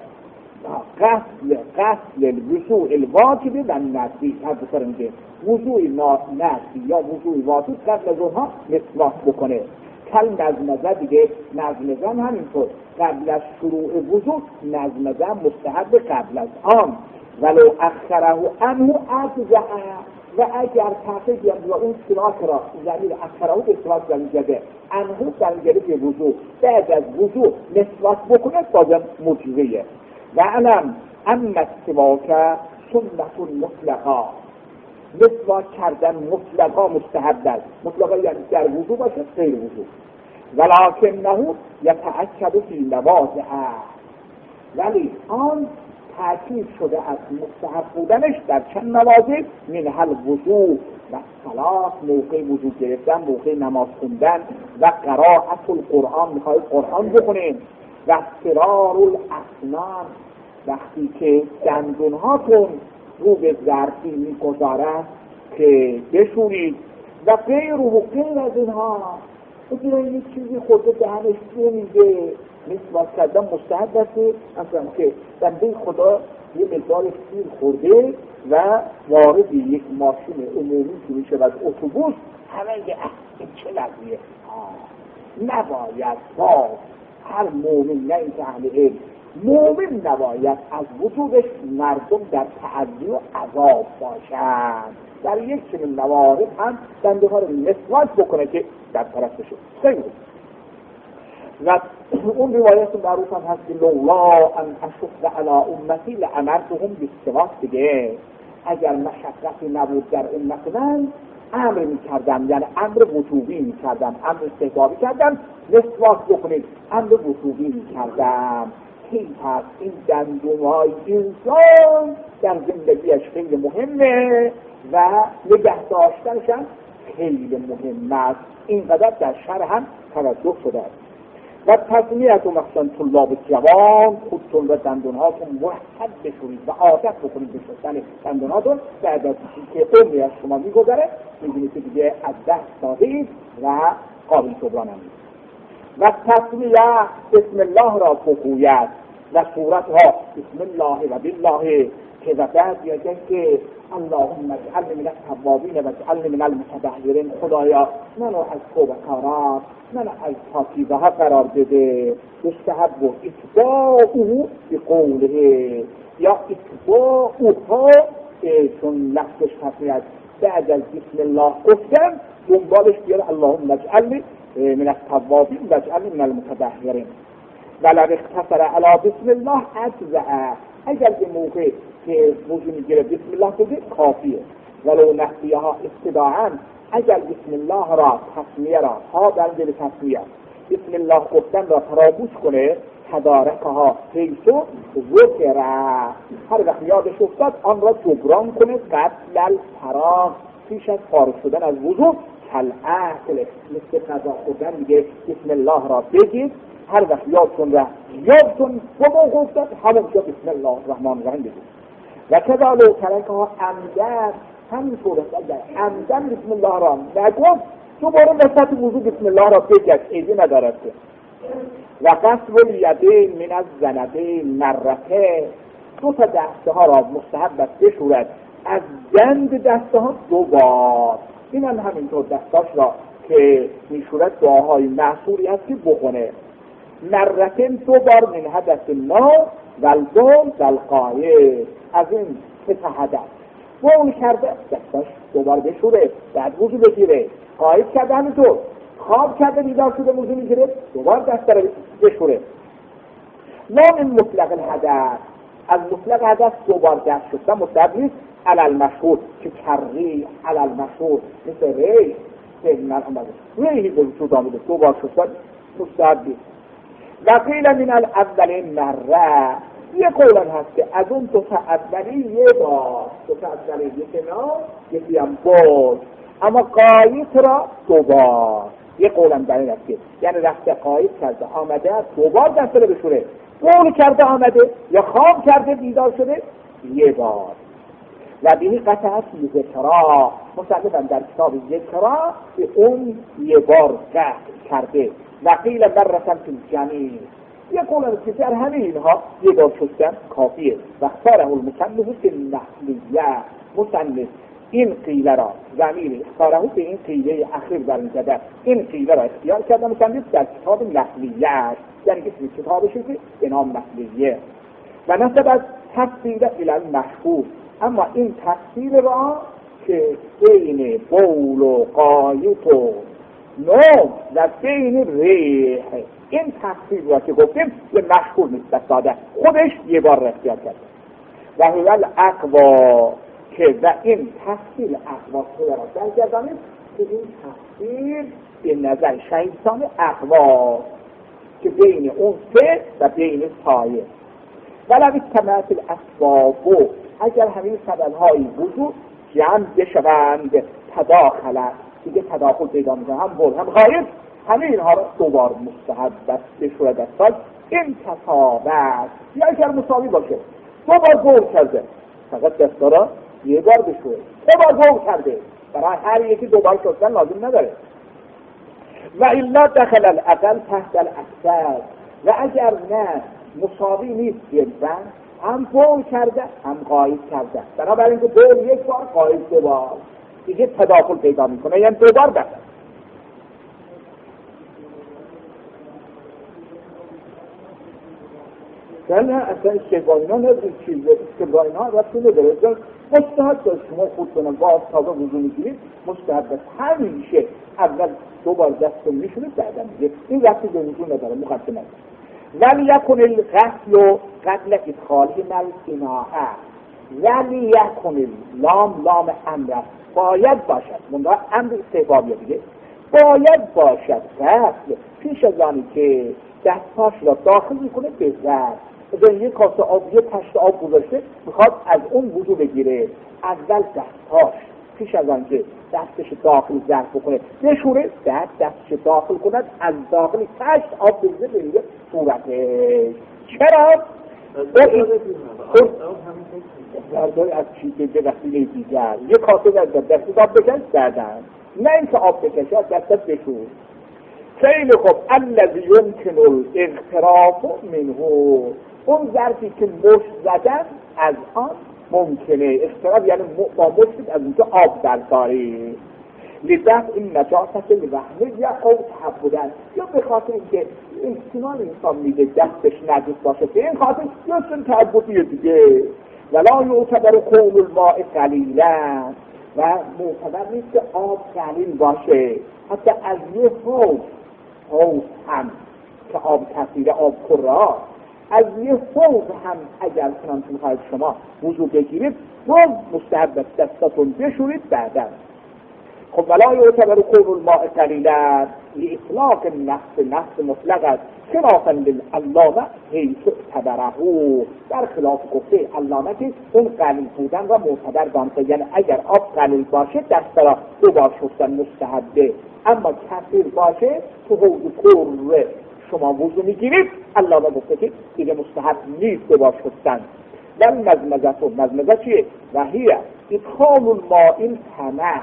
غسل غسل الوضوء الواجب و نسبی، هر دو سر میگه وضوء نسبی یا وضوء واجب قبل از اونها مسواک بکنه. کل نزمزه دیگه، نزمزه هم همینطور قبل از شروع وضوء نزمزه مستحب قبل از آن. ولو اخره عنه اجزأ، و اگر تاخیر بیاد و اون سواک را زمین اخره به سواک زمین جده عنه زمین به وضوء بعد از وضوء مسواک بکنه بازم مجزیه. و علم اما السواک سنت مطلقا، مسواک کردن مطلقا مستحب است. مطلقا یعنی در وضوء باشه غیر وضوء. ولکنه یتأکد فی مواضع، ولی آن تأکید شده از مستحب بودنش در چند مواضع، منها الوضوء و صلات، موقع وضوء گرفتن، موقع نماز خوندن، و قرائت القرآن، میخواهید قرآن بخونید، و فرار الاسنان، وقتی که دندون هاتون رو به ظرفی میگذارد که بشورید، و غیر و غیر از اینها. اگر این چیزی خورده دهنش نمیده مسواک کردن مستحب است. اصلا که بنده خدا یه مقدار سیر خورده و وارد یک ماشین عمومی که میشه از اتوبوس، همه یه این چه لحظیه نباید با هر مومن، نه این که اهل علم، مومن نباید از وجودش مردم در تعدی و عذاب باشند. در یک چنین موارد هم بنده ها رو مسواک بکنه که در طرف بشه. خیلی و اون روایت معروف هم هست که لولا ان اشق علی امتی لامرتهم بالسواک، دیگه اگر مشقتی نبود در امت من امر میکردم، یعنی امر وجوبی میکردم، امر استحبابی کردم مسواک بکنید، امر وجوبی میکردم. کی پس این دندونهای انسان در زندگیش خیلی مهمه و نگه داشتنش هم خیلی مهم است. اینقدر در شرح هم توجه شده است. و تصمیت و مخصوصا طلاب جوان خودتون و دندونهاتون مرتب بشورید و عادت بکنید به شستن دندونهاتون. بعد از که عمری از شما میگذره میبینید که دیگه از دست دادید و قابل جبران هم نیست. و تصمیه بسم الله را بگوید و صورتها بسم الله و بالله که و بعد یادن که اللهم اجعلنی من التوابین و اجعلنی من المتطهرین. خدایا منو از توبه‌کاران، من از پاکیزه ها قرار بده. مستحب و اتباعه بقوله یا اتباعها، چون لفظش تصمیه است. بعد از بسم الله گفتن دنبالش بیاره اللهم اجعلنی من التوابین و اجعلنی من المتطهرین. ولو اختصر علی بسم الله اجزأ. اگر به موقع که وضو میگیره بسم الله بگه کافیه. ولو نحویه ها ابتداعا اگر بسم الله را تسمیه را ها در دل تسمیه بسم الله گفتن را فراموش کنه تدارکها حیثو ذکر، هر وقت یادش افتاد آن را جبران کنه قبل الفراغ، پیش از فارغ شدن از وضو. کالعقل، مثل قضا خوردن دیگه بسم الله را بگید هر وقت یادتون را یادتون بابا افتاد همون جا بسم الله الرحمن الرحیم بگید. و کذا لو ترکها عمدن، همینطور اگر عمدن بسم الله را نگفت دوباره وسط وضو بسم الله را بگید، ایدی ندارد. و قصب الیدین من از زنبین مرته، دو تا دسته ها را مستحب است بشورد از گند دسته ها دو بار. این هم همینطور دستاش را که میشورد دعاهای معصوری هست که بخونه. مرتين دو بار من حدث النار و البول و القایه، از این سه تا حدث. بول کرده دستاش دو بار بشوره، بعد وضو بگیره. قایه کرده همینطور، خواب کرده بیدار شده وضو میگیره دوبار دست را بشوره. لا من مطلق الحدث، از مطلق حدث دو بار دست شدن مطلق نیست. علل مشهور که کری علل مشهور مثل ری سیدنا محمد ریهی به وجود آمده دو بار شدن مستحب نیست. و قیل من الاول مره، یه قولن هست که از اون دو تا اولی یه بار، دو تا اولی یه کنار یکی هم بود، اما قایت را دو بار. یه قولن برای هست که یعنی رفته قایت کرده آمده دو بار دست رو بشوره، قول کرده آمده یا خواب کرده بیدار شده یه بار. و بینی قطعت ذکرا، مصدقا در کتاب ذکرا به اون یه بار قطع کرده. و قیل برسن تو جمعی، یه قول هست که در همه اینها یه بار شستن کافیه. و اختاره المصنف که نحلیه، مصنف این قیله را ضمیر اختاره به این قیله اخیر برمی‌گردد، این قیله را اختیار کرده مصنف در کتاب نحلیه است، یعنی اسم کتابش که به نام نحلیه. و نسب از تفسیر الی المشهور، اما این تفسیر را که بین بول و قایت و نوم و بین ریح، این تفسیر را که گفتیم یه مشهور نیست، ساده خودش یه بار اختیار کرده. و هول اقوا که و این تفسیر اقوا را در گردانید که این تفسیر به نظر شیطان اقوا که بین اون سه و بین سایه. ولو اجتمعت الاسباب، اگر همین سبب‌های وجود جمع بشوند تداخلت، دیگه تداخل پیدا میکنه، هم بول هم غایب، همه اینها را دوبار مستحب است بشورد از سال. این تصابت یا اگر مساوی باشه دو بار بول کرده فقط دستا را یه بار بشورد، دو بار بول کرده برای هر یکی دو بار شدن لازم نداره. و الا دخل الاقل تحت الاکثر، و اگر نه مساوی نیست جدا، هم بول کرده هم غایب کرده، بنابراین که بول یک بار غایب دو بار، دیگه تداخل پیدا میکنه، یعنی دو بار بسه. نه اصلا استقبالینا ندارید چیزه، استقبالینا رفتی نداره، مستحب داشت شما خود کنم با تازه وضو میگیرید مستحب داشت همیشه اول دو بار دست رو میشونید بعدم دیگه این رفتی به وضو نداره، مقدمه نداره. ولی یکن الغسل قبل ادخالی مل اناء، ولی یکن لام لام امر، باید باشد، منظور امر استحبابیه دیگه، باید باشد غسل پیش از آنی که دستاش را داخل میکنه به ظرف. اگر یک کاسه آب، یک پشت آب گذاشته میخواد از اون وضو بگیره، اول دستاش پیش از آن که دستش داخل ظرف بکنه بشوره، بعد دستش داخل کند از داخل تشت آب بریزه به صورتش. چرا؟ برداری از چیزی به وسیله دیگر یه کاسه در دست آب بکش دردن، نه اینکه آب بکشه از دستت بشور. خیلی خوب. الذی یمکن الاغتراف منه، اون ظرفی که مشت زدن از آن ممکنه. اغتراف یعنی با مشت از اونجا آب برداری. لذت این نجاست الوهمه یا او تحبودن، یا به خاطر اینکه احتمال انسان میده دستش نجس باشه، به این خاطر یا سن تعبدیه دیگه. ولا یعتبر کون الماء قلیلا، و معتبر نیست که آب قلیل باشه. حتی از یه حوض حوض هم که آب کثیر آب کرا، از یه حوض هم اگر کنم تو خواهد شما وضو بگیرید باز مستحب دستاتون بشورید بعدا. خب ولا یعتبر کون الماء قلیلا لاطلاق النفس، نفس مطلق است. خلافا للعلامه حیث اعتبره، در خلاف گفته علامه که اون قلیل بودن را معتبر دانسته، یعنی اگر آب قلیل باشه دست را دو بار شستن مستحبه، اما کثیر باشه تو حوض پر شما وضو میگیرید علامه گفته که دیگه مستحب نیست دو بار شستن. ولی مزمزه تو مزمزه چیه؟ و هیه ادخال الماء الفمه،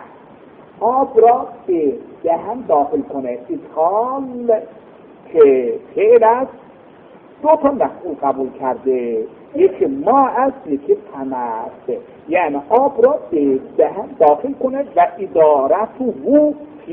آب را به دهن داخل کنه. ادخال که فعل است دو تا مفعول قبول کرده، یکی ما است یکی فمه است، یعنی آب را به دهن داخل کنه و ادارت و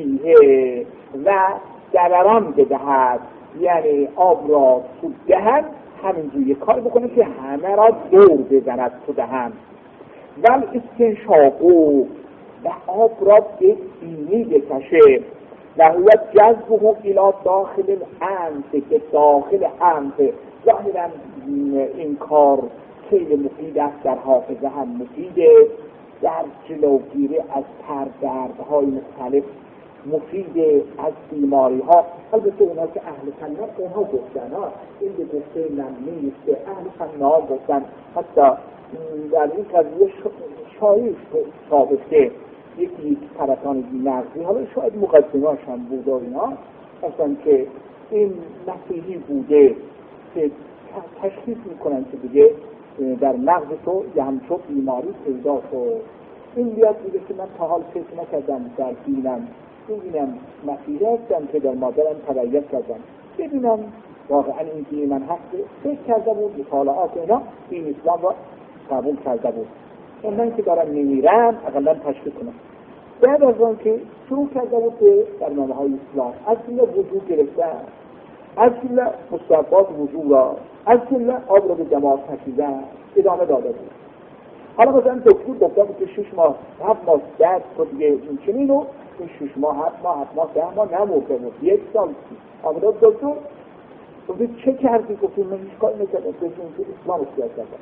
فیه و دوران بدهد، یعنی آب را تو دهن همینجوری کار بکنه که همه را دور بزند تو دهن. ول استنشاقو، و آب را به بینی بکشه. و هو جذبه الى داخل الانف، که داخل انف. ظاهرا این کار خیلی مفید است، در حافظه هم مفیده، در جلوگیری از تر دردهای مختلف مفیده، از بیماری ها. البته اونا که اهل فنا اونها گفتن ها، این به گفته من نیست، اهل فنا گفتن. حتی در این قضیه شایع ثابته یکی یک سرطان مغزی، حالا شاید مقدمه‌اش هم بوده اینا، اصلا که این مسیحی بوده که تشخیص میکنن که دیگه در مغز تو یه همچون بیماری پیدا شد. این بیاد دیگه که من تا حال فکر نکردم در دینم ببینم مسیحی هستم که در مادرم تبعیت کردم، ببینم واقعا این دین من هست، فکر کرده بود مطالعات اینا دین اسلام را قبول کرده بود. من که دارم میمیرم اقلا تشخیص کنم. بعد از آن که شروع کرده بود به برنامه های اسلام، از جمله وضو گرفتن، از جمله مستحبات وضو را، از جمله آب را به دماغ کشیدن ادامه داده بود. حالا مثلا دکتر گفته بود که شش ماه هفت ماه بعد تو دیگه این چنین رو این شش ماه هفت ماه هفت ماه ده ماه نمورده بود، یک سال آمده دکتر گفته چه کردی؟ گفته من هیچ کاری نکردم، گفتم که اسلام اختیار کردم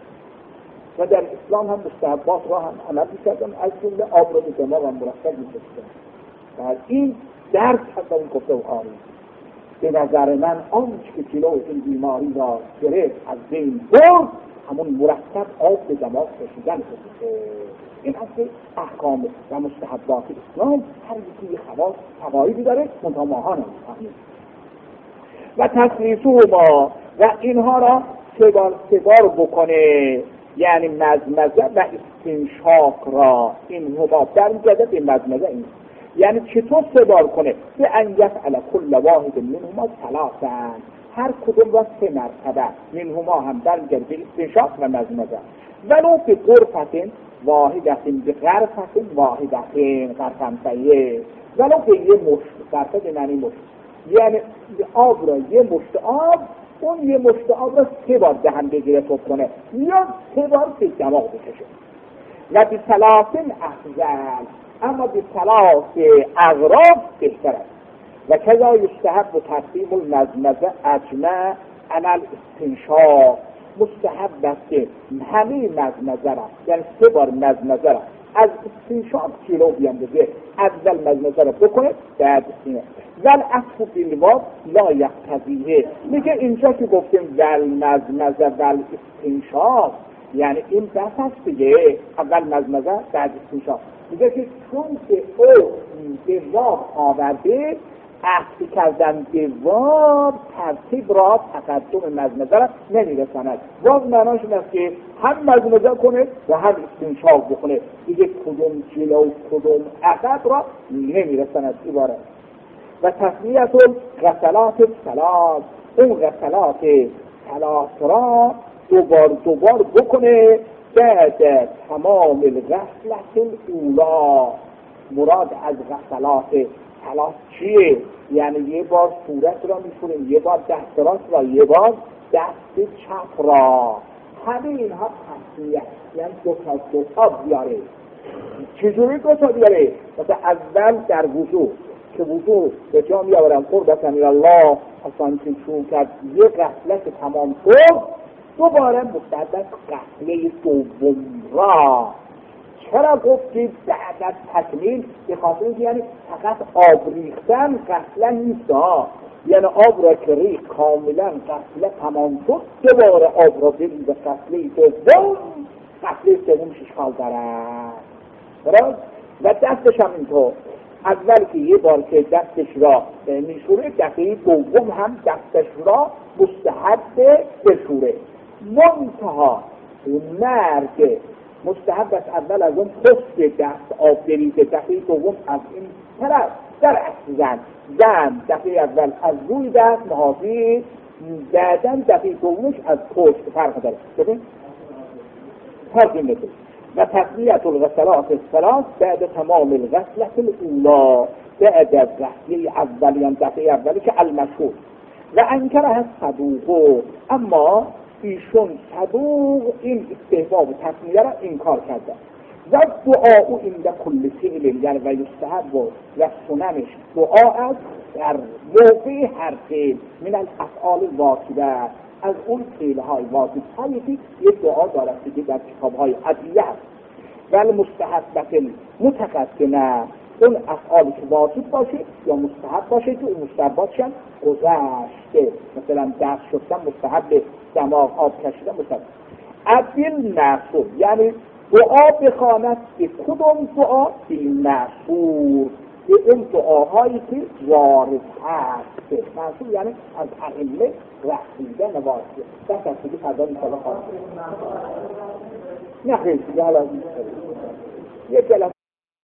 و در اسلام هم مستحبات را هم عمل می‌کردم، از جمله آب را به دماغ هم مرتب می‌کشیدم. و این درس حتی این گفته و آری به نظر من آنچه که جلو این بیماری را گرفت از بین برد همون مرتب آب به دماغ کشیدن بود. این اصل احکام و مستحبات اسلام هر یکی خواص فوایدی داره، منتها ماها نمی‌فهمیم. و تسلیسو ما و اینها را سه بار سه بار بکنه، یعنی مزمزه و استنشاق را، این هما برمیگرده به مزمزه. این یعنی چطور سه بار کنه؟ به ان یفعل کل واحد منهما ثلاثا، هر کدوم را سه مرتبه، منهما هم برمیگرده به استنشاق و مزمزه. ولو به غرفت واحدت، به غرفت واحدت، غرفن سیه، ولو به یه مشت، غرفه به معنی مشت، یعنی آب را یه مشت آب، اون یه مشت آب را سه بار دهن بگیره توب کنه یا سه بار به دماغ بکشه. و به ثلاثین افضل، اما به ثلاث اغراض بهتر است. و کذا یستحب و تقدیم المزمزه اجمع علی الاستنشاق، مستحب است که همه مزمزه را، یعنی سه بار مزمزه را از استنشاق جلو بیاندازه، اول مزمزه را بکنه بعد اینه. ول اصف بالواو لا یقتضیه، میگه اینجا که گفتیم ول مزمزه ول استنشاق، یعنی این بس هست دیگه، اول مزمزه بعد استنشاق، میگه که چون که او به واب آورده عهد کردن به واب ترتیب را تقدم مزمزه را نمیرساند. واب معناش این است که هم مزمزه کنه و هم استنشاق بکنه، دیگه کدوم جلو کدوم عقب را نمیرساند عبارت. و تسمیت غسلات ثلاث، اون غسلات ثلاث را دوبار دوبار بکنه بعد تمام الغسلت الاولا. مراد از غسلات ثلاث چیه؟ یعنی یه بار صورت را میشوریم، یه بار دست راست را، یه بار دست چپ را. همه اینها تسمیه، یعنی دو تا دو تا بیاره. چجوری دو تا بیاره؟ مثلا اول در وضو که وضو به جا میآورم قربت من الله اصلا که چون کرد یه غسلت تمام شد، دوباره مستعد غسله دوم را. چرا گفتید بعد از تکمیل؟ به خاطر اینکه یعنی فقط آب ریختن غسله نیست ها، یعنی آب را که ریخت کاملا غسله تمام شد، دوباره آب را بدید به غسله دوم، غسله سومش اشکال دارد. درست؟ و دستش هم اینطور، اول که یه بار که دستش را میشوره، دفعه دوم هم دستش را مستحب بشوره. منتها مرد مستحب است اول از اون پشت دست آب بریزه، دفعه دوم از این طرف در عکس زن زن دفعه اول از روی دست محافظ، بعدن دفعه دومش از پشت فرق داره. ببین فرق این نده. و تسمیت الغسلات الثلاث بعد تمام الغسلة الاولا، بعد از غسله اولی دفعه اولی که المشهور. و انکره صدوق، اما ایشون صدوق این استحباب و تسمیه را انکار کرده. و دعا این در کل فعل یعنی و یستحب و سننش دعا از در موقع هر فعل من الافعال واجبه، از اون فعلهای واجب هایی که یک دعا دارد که در کتابهای ادعیه هست. ولی مستحبت متقدمه اون افعالی که واجب باشه یا مستحب باشه که اون مستحبات شن گذشته، مثلا دست شستن مستحب، دماغ آب کشیدن مستحب. ابیل معصور یعنی دعا بخواند که کدوم دعا؟ بیل معصور، به اون دعاهایی که وارد هست. معصور یعنی از ائمه رسیده نواسته. دست از دیگه فردا می‌کنه خواهد نه خیلی دیگه حالا یه جلسه